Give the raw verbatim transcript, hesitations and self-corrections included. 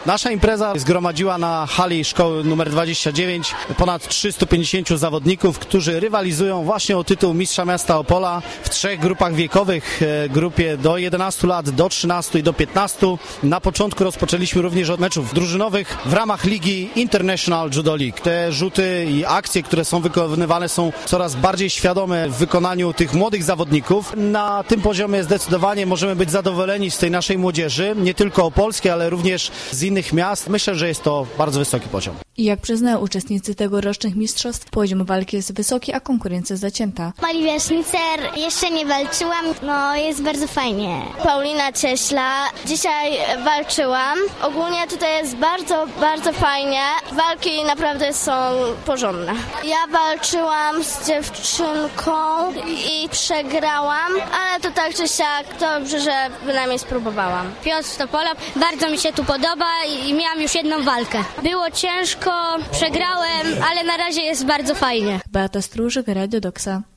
Nasza impreza zgromadziła na hali szkoły numer dwadzieścia dziewięć ponad trzystu pięćdziesięciu zawodników, którzy rywalizują właśnie o tytuł Mistrza Miasta Opola w trzech grupach wiekowych, grupie do jedenastu lat, do trzynastu i do piętnastu. Na początku rozpoczęliśmy również od meczów drużynowych w ramach Ligi International Judo League. Te rzuty i akcje, które są wykonywane, są coraz bardziej świadome w wykonaniu tych młodych zawodników. Na tym poziomie zdecydowanie możemy być zadowoleni z tej naszej młodzieży, nie tylko opolskiej, ale również z innych miast. Myślę, że jest to bardzo wysoki poziom. Jak przyznają uczestnicy tegorocznych mistrzostw, poziom walki jest wysoki, a konkurencja zacięta. Oliwia Sznicer, jeszcze nie walczyłam, no jest bardzo fajnie. Paulina Cieśla, dzisiaj walczyłam. Ogólnie tutaj jest bardzo, bardzo fajnie. Walki naprawdę są porządne. Ja walczyłam z dziewczynką i przegrałam, ale to tak czy siak dobrze, że bynajmniej spróbowałam. Piotr Stopola, bardzo mi się tu podoba i miałam już jedną walkę. Było ciężko, przegrałem, ale na razie jest bardzo fajnie. Beata Stróżyk, Radio Doksa.